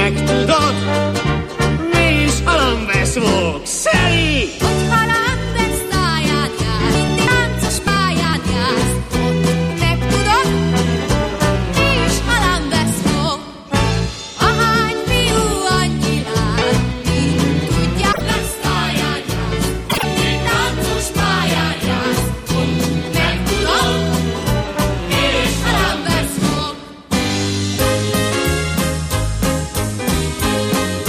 megtudod, mi is alambeszvók. Szeli! Ott halandesz táján jár, mindig táncos pályán jársz. Ott megtudod, mi is alambeszvók. Ahány fiú, annyi lány, mind tudják, lesz táján jársz. Mindig táncos pályán jársz. Ott megtudod, mi is alambeszvók.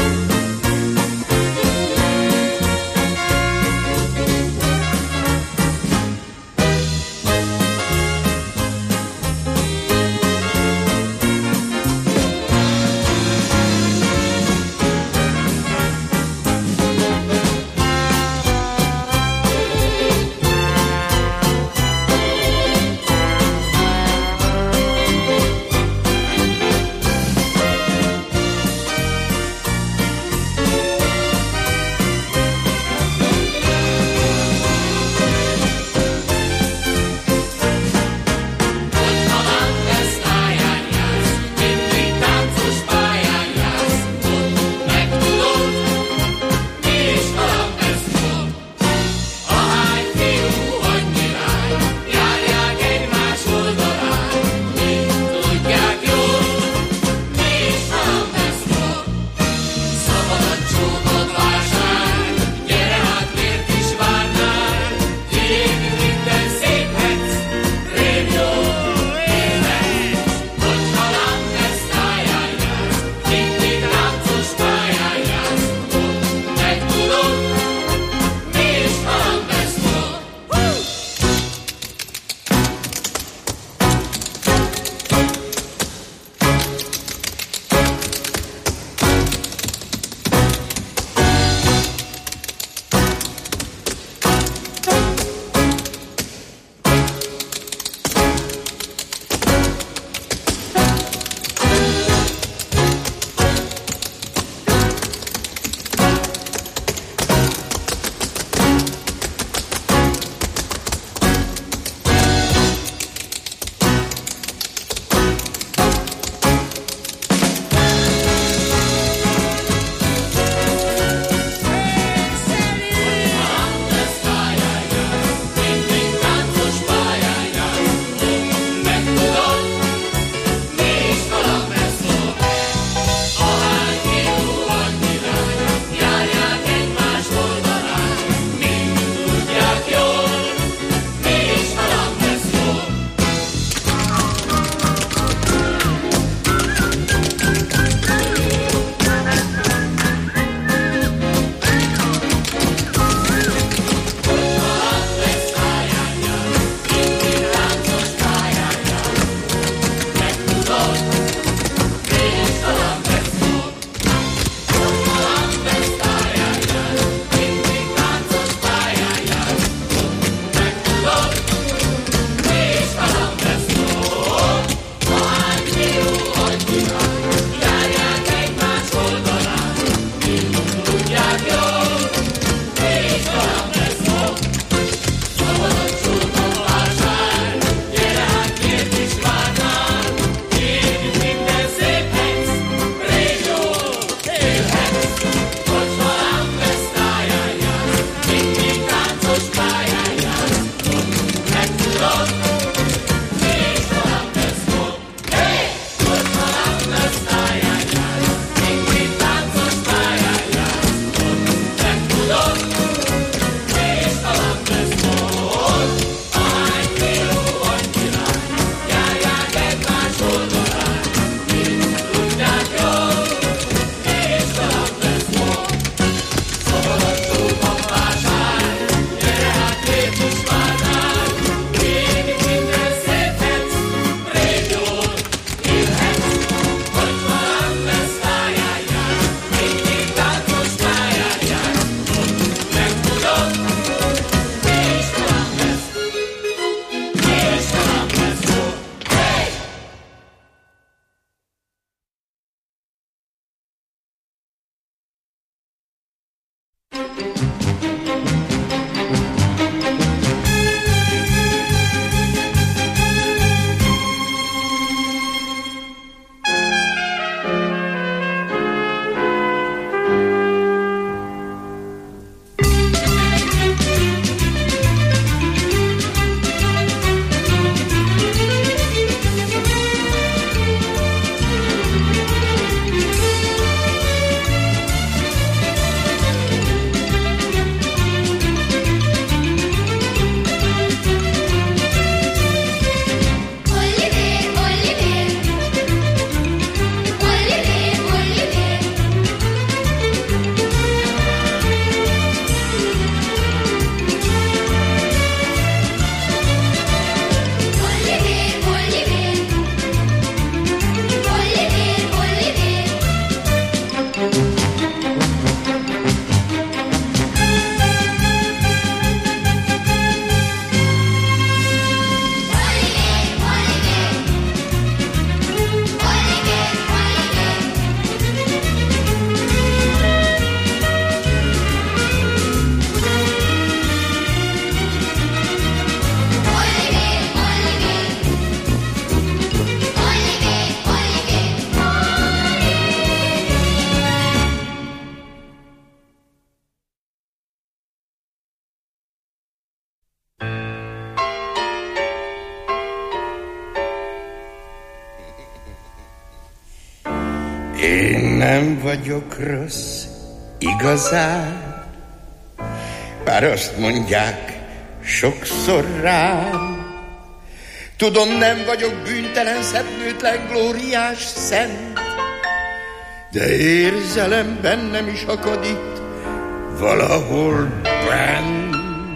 Én nem vagyok rossz, igazán, bár azt mondják sokszor rám. Tudom, nem vagyok bűntelen, szebb-nőtlen, glóriás, szent, de érzelem bennem is akad itt, valahol benn.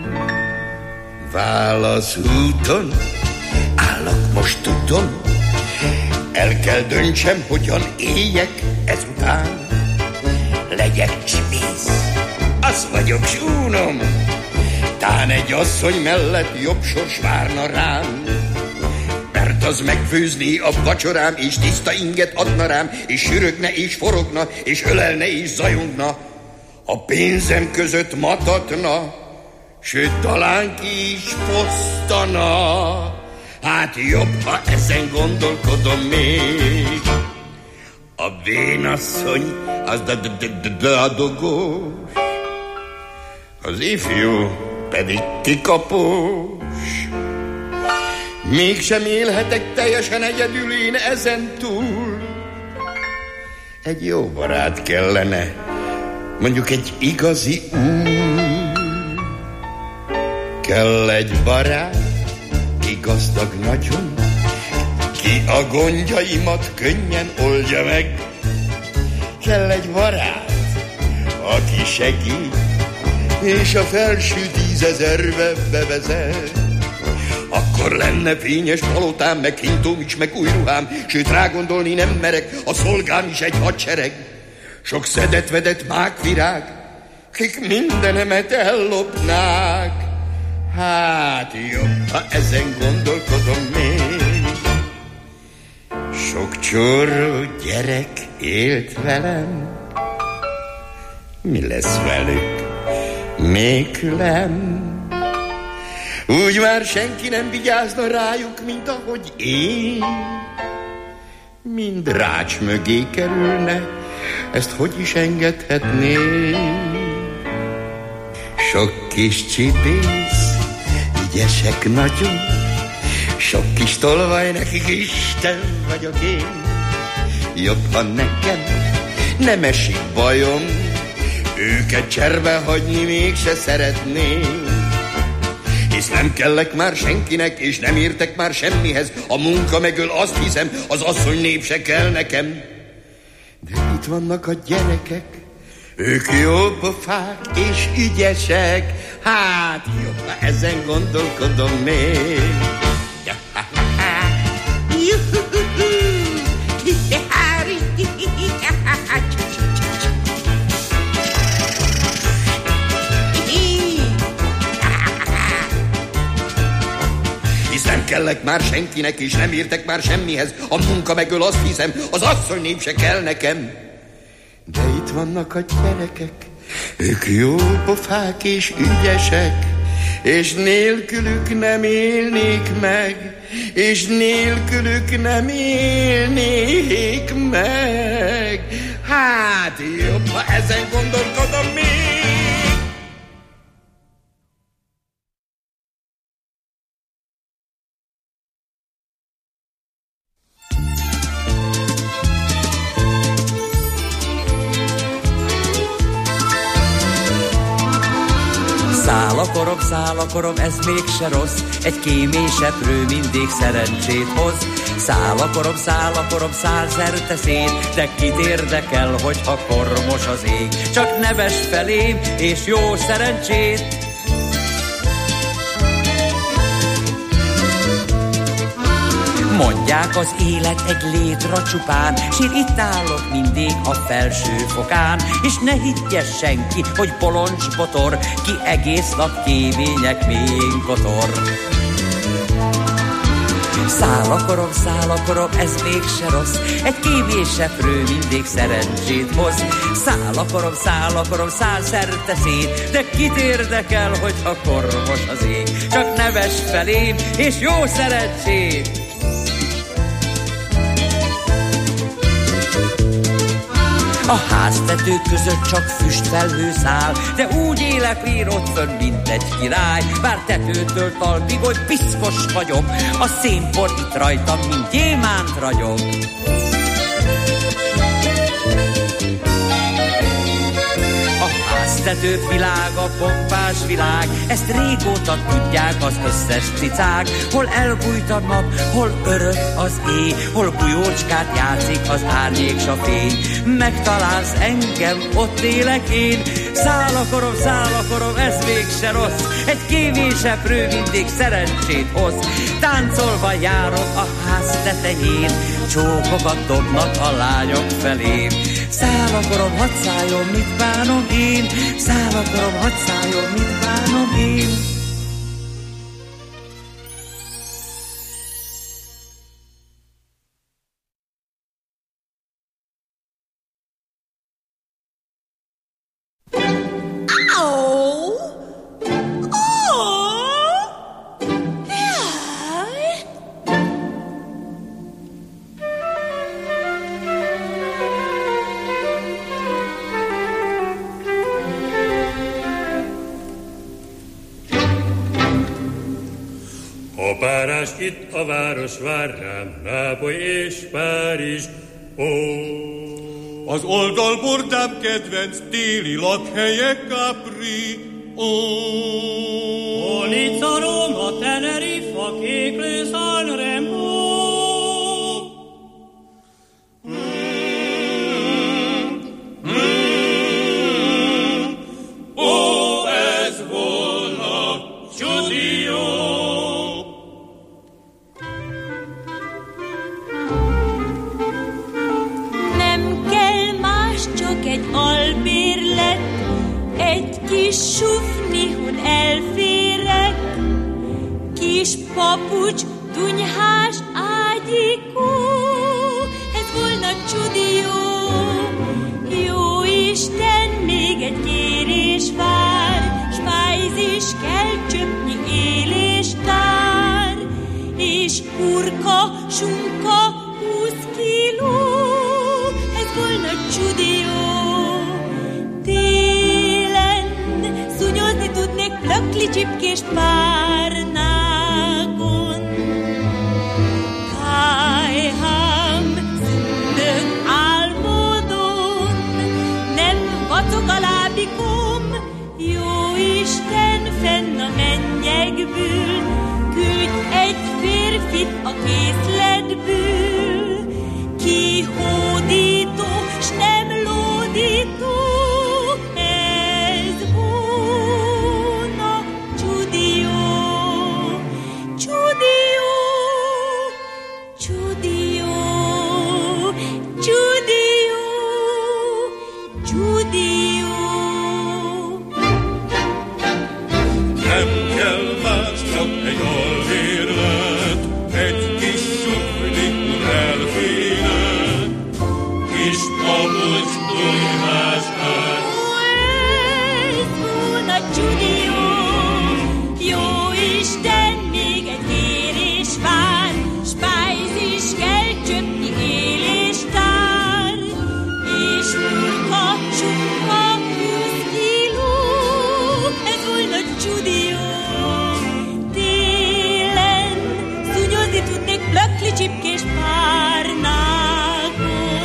Válaszúton állok, most tudom, el kell döntsem, hogyan éljek ezután. Legyek csipész, az vagyok, s unom, tán egy asszony mellett jobb sors várna rám. Mert az megfőzni a vacsorám, és tiszta inget adna rám, és sürögne, és forogna, és ölelne, és zajongna, a pénzem között matatna, sőt, talán ki is fosztana. Hát jobb, ha ezen gondolkodom még. A vénasszony az dadogós, az ifjú pedig kikapós. Mégsem élhetek teljesen egyedül én ezen túl. Egy jó barát kellene, mondjuk egy igazi úr. Kell egy barát, ki gazdag nagyon, ki a gondjaimat könnyen oldja meg. Kell egy barát, aki segít, és a felső 10 000-be bevezet. Akkor lenne fényes palotám, meg hintóm is, meg új ruhám, sőt rágondolni nem merek, a szolgám is egy hadsereg. Sok szedett-vedett mákvirág, kik mindenemet ellopnák. Hát jobb, ha ezen gondolkodom még. Sok csóró gyerek élt velem, mi lesz velük nélkülem? Úgy már senki nem vigyázna rájuk, mint ahogy én. Mind rács mögé kerülne, ezt hogy is engedhetném? Sok kis csipész, ügyesek nagyon, sok kis tolvaj, nekik Isten vagyok én. Jobb, ha nekem nem esik bajom, őket cserbe hagyni mégse szeretném. Hisz nem kellek már senkinek, és nem értek már semmihez, a munka megöl, azt hiszem, az asszony nép se kell nekem. De itt vannak a gyerekek, ők jó pofák és ügyesek, hát jobb, ha ezen gondolkodom még. Hisz nem kellek már senkinek, és nem értek már semmihez, a munka megöl, azt hiszem, az asszony nép se kell nekem. De itt vannak a gyerekek, ők jó pofák és ügyesek, és nélkülük nem élnék meg, és nélkülük nem élnék meg. Hát jobb, ha ezen gondolkodom még. Szállakorog, ez mégse rossz, egy kéméseprő mindig szerencsét hoz. Szállakorog, száll szerte szét, de kit érdekel, hogyha kormos az ég. Csak neves felém, és jó szerencsét. Mondják, az élet egy létra csupán, s én itt állok mindig a felső fokán. És ne higgye senki, hogy bolonds botor, ki egész nap kémények mélyén kotor. Szállakorog, ez mégse rossz, egy kéméseprő mindig szerencsét hoz. Szállakorog, száll szerte szét, de kit érdekel, hogyha kormos az ég. Csak neves felém, és jó szerencsét. A háztetők között csak füstfelhő száll, de úgy élek én ott fönn, mint egy király. Bár tetőtől talpig, hogy piszkos vagyok, a szénpor itt rajtam, mint gyémánt ragyog. Tisztetőbb világ, a pompás világ, ezt régóta tudják az összes cicák. Hol elbújt a nap, hol örök az éj, hol bujócskát játszik az árnyék s a fény. Megtalálsz engem, ott élek én, szállakorom, ez mégse rossz. Egy kéményseprő mindig szerencsét hoz. Táncolva járok a ház tetején, csókokat dobnak a lányok felém. Szállakorom, hadd szálljon, mit bánom én, szállakorom, hadd szálljon, mit bánom én. Itt a város vár rám, Nápoly és Párizs, ó. Az oldalbordám kedvenc téli lakhelye Capri, ó. Nizza, Róma, Teneriffa, Kéklő, Sanremo. Ó, ez volna csúdió. Egy albérlet, egy kis sufnihun elférek, kis papucs, dunyhás ágyikó, ez volna csudió. Jó Isten, még egy kérés vár, spájzis kell csöpnyi éléstár, és hurka, sunka, 20 kiló, ez volna csudió. Télen szúnyozni tudnék plökli csipkés párnágon. Kájhám, szündök álmodon, nem vacog a lábikom. Jó Isten, fenn a mennyekből, küldj egy férfit a készletből, ki hódító, s nem lódító. Ez volna csudió, csudió, csudió, csudió, csudió. Nem kell más, csak egy albérlet, egy kis sufnihun elférek, kis papucs, dunyhás ágy. Ez volna csudió. Jó Isten, még egy kérés vár, spájzis kell csöpnyi éléstár, és hurka, sunka, 20 kiló, ez volna csudió. Télen szúnyozni tudnék plökli csipkés párnágon.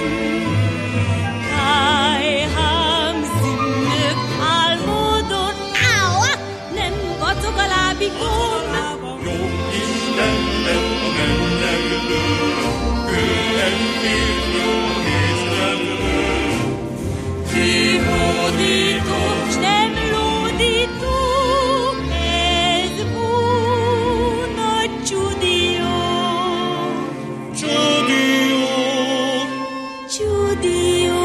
Kájhám, szündök álmodon, nem vacog a lábikom. Jó Isten, fenn a mennyekből, küldj egy férfi a készletből. Ki hódító, s nem lódító, ez volna csudió. Csudió, Csudió.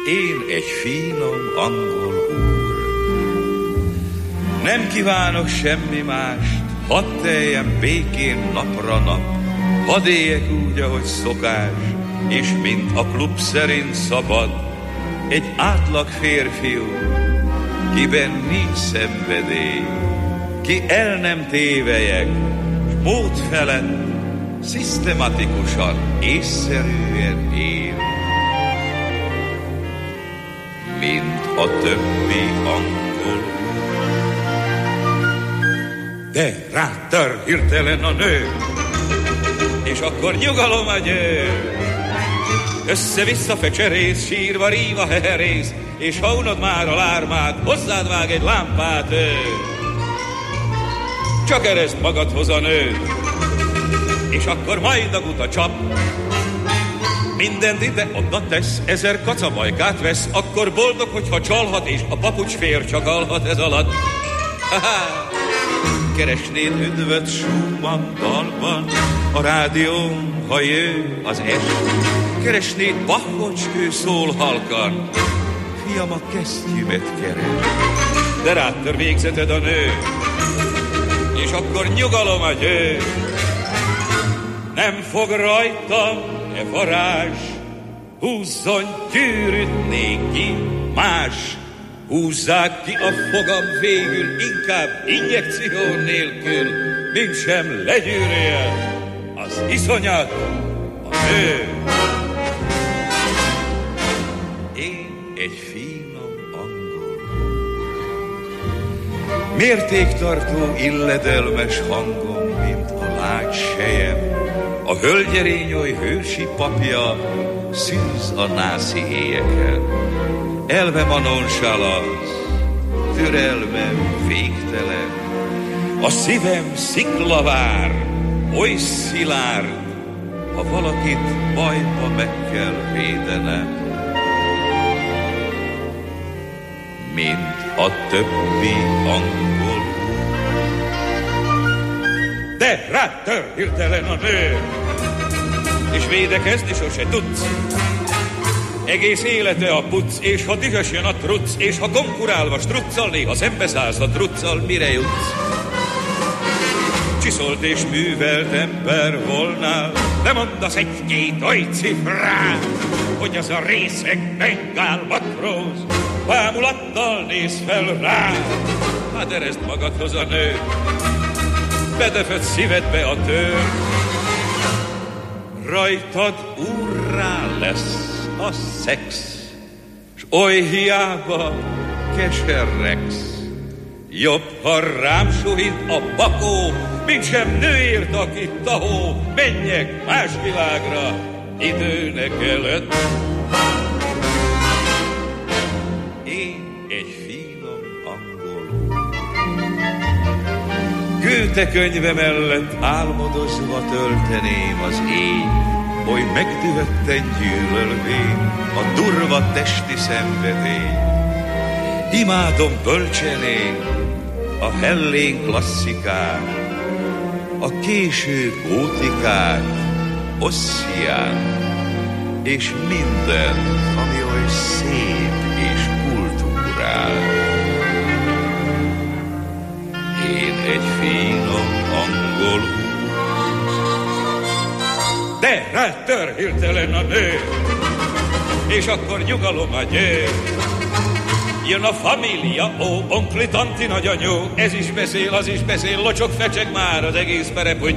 én egy finom angol úr. Nem kívánok semmi mást, hadd teljem békén napra nap, hadd éljek úgy, ahogy szokás, és mint a klub szerint szabad, egy átlag férfiú, kiben nincs szenvedély, ki el nem tévelyek, s mód felett szisztematikusan, észszerűen él, mint a többi angol. De rátör hirtelen a nő, és akkor nyugalom a győ. Össze-vissza fecserész, sírva, ríva, heherész, és ha unod már a lármát, hozzád vág egy lámpát ő. Csak ereszt magadhoz a nő, és akkor majd a guta csap. Mindent ide-oda tesz, 1000 kacabajkát vesz, akkor boldog, hogyha csalhat, és a papucs fér csak alhat ez alatt. Ha-ha! Keresnéd üdvöt Schumann dalban, a rádión, ha jő az est. Keresnéd Bachot, ő szól halkan, fiam, a kesztyűmet keres. De rátör végzeted a nő, és akkor nyugalom a győ. Nem fog rajtam e varázs, húzzon gyűrűt néki más. Húzzák ki a fogam végül, inkább injekció nélkül, mint sem legyűrje az iszonyat a nő. Én egy finom angol, mértéktartó, illedelmes hangom, mint a lágy sejem, a hölgyerény oly hősi papja szűz a nászi éjeken. Elvem a nonchalansz, türelmem végtelen, a szívem sziklavár, oly szilárd, ha valakit bajba meg kell védenem, mint a többi angol. De rátör hirtelen a nő, és védekezni sose tudsz. Egész élete a puc, és ha dühös jön a truc, és ha konkurálva strucccal, néha szembeszállsz a truccal, mire jutsz? Csiszolt és művelt ember volnál, de mondasz egy-két oly cifrát, hogy az a részeg bengál matróz bámulattal néz fel rá. Hát eresd magadhoz a nő, bedefed szívedbe a tör, rajtad úrrá lesz a szex, s oly hiába keserregsz. Jobb, ha rám suhít a bakó, mint sem nőért, aki tahó. Menjek más világra időnek előtt. Én egy finom angol, Goethe könyve mellett álmodozva tölteném az éj, oly megdühötten gyűlölvén a durva testi szenvedély. Imádom bölcsenén a hellén klasszikát, a késő gótikát, Ossiát, és minden, ami oly szép és kultúrál. Én egy finom angol úr, de rátör hirtelen a nő, és akkor nyugalom a győ. Jön a família, ó, onkli, tanti, nagyanyó, ez is beszél, az is beszél, locsok, fecseg már az egész perepuny.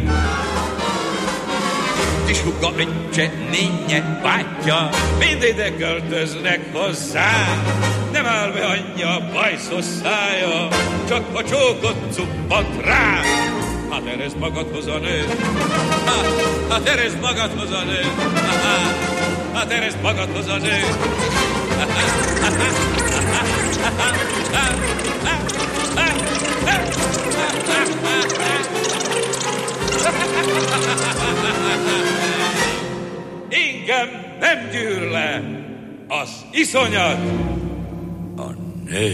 Kis húga, öccse, nénye, bátyja, mind ide költöznek hozzá. Nem áll be anyja, bajszos szája, csak a csókot cuppat rá. Hát eresd magadhoz a nő, hát eresd magadhoz a nő, hát eresd magadhoz a nő. Engem nem gyűr le az iszonyat, a nő.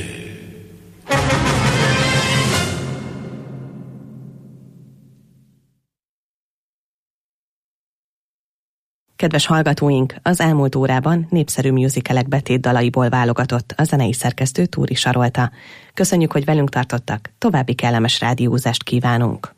Kedves hallgatóink, az elmúlt órában népszerű musicalek betétdalaiból válogatott a zenei szerkesztő Túri Sarolta. Köszönjük, hogy velünk tartottak, további kellemes rádiózást kívánunk!